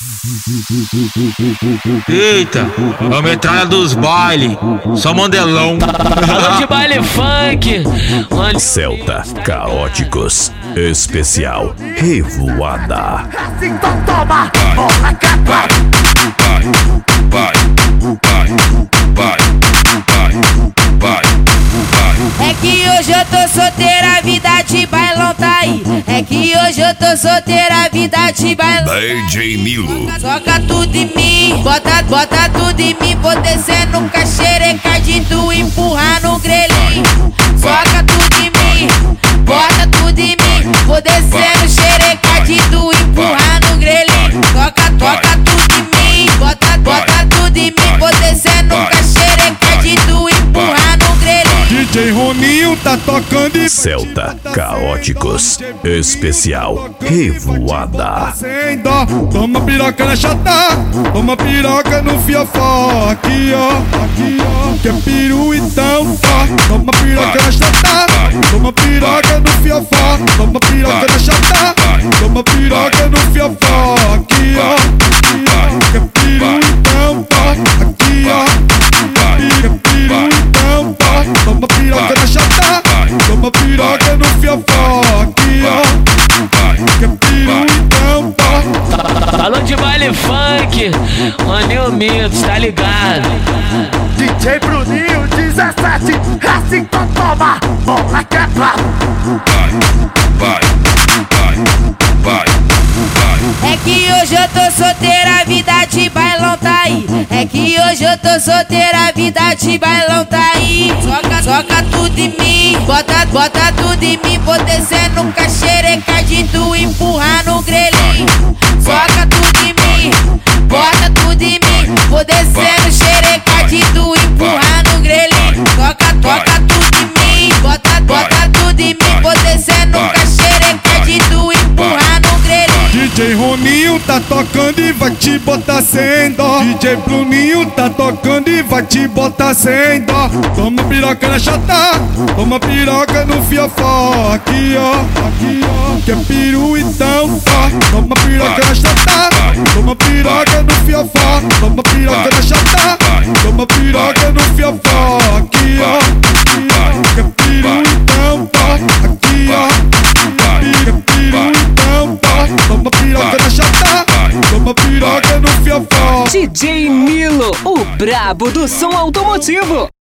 Eita, a metralha dos baile, só mandelão. Alô de baile funk, mano. Celta Caóticos Especial Revoada. Então toma, bola que vai. É que hoje eu tô solteira, a vida de bailão tá aí. É que hoje eu tô solteira, a vida de bailão. DJ Milo. Joga tudo em mim, bota tudo em mim. Vou descendo com a xereca de tu empurrar no grelhinho. Joga tudo em mim, bota tudo em mim. Vou descendo xereca de tu empurrar no grelhinho. Toca tudo em mim, bota tudo em mim. Vou descendo com a xereca de tu empurrar no grelhinho. DJ Roninho tá tocando e Celta Caóticos Especial Revoada. sem dó. Toma piroca na chata, toma piroca no fiofó. Aqui ó, que é peru então ó. Toma piroca na chata, toma piroca no fiofó. Toma piroca na chata, toma piroca no fiofó. Aqui ó, que é peru então ó. Aqui ó, que é peru então ó. Toma piroca na chata, toma piroca no fiofó. Aqui ó, que é peru então ó. Alô de baile funk, Maninho Mito, tá ligado? DJ Bruninho 17, assim então toma, bola que vai. É que hoje eu tô solteira, a vida de bailão tá aí. É que hoje eu tô solteira, a vida de bailão tá aí. Joga tudo em mim, bota tudo em mim. Vou descendo com a xereca de tu empurrar no grelhinho. Joga tudo em mim, bota tudo em mim. Vou descendo xereca de tu empurrar no grelhinho. Toca tudo em mim, bota tudo em mim. Vou descendo com a xereca de tu empurrar no grelhinho. DJ Roninho tá tocando e vai te botar sem dó. DJ Bruninho tá tocando e vai te botar sem dó. Toma piroca na chata, toma piroca no fiofó. Aqui ó, que é peru então ó. Toma piroca na chata, toma piroca no fiofó. Toma piroca na chata, toma piroca no fiofó. Aqui ó, que é peru então ó. Aqui ó, que é peru então ó. Toma piroca na chata, toma piroca no fiofó. DJ Milo, o brabo do som automotivo.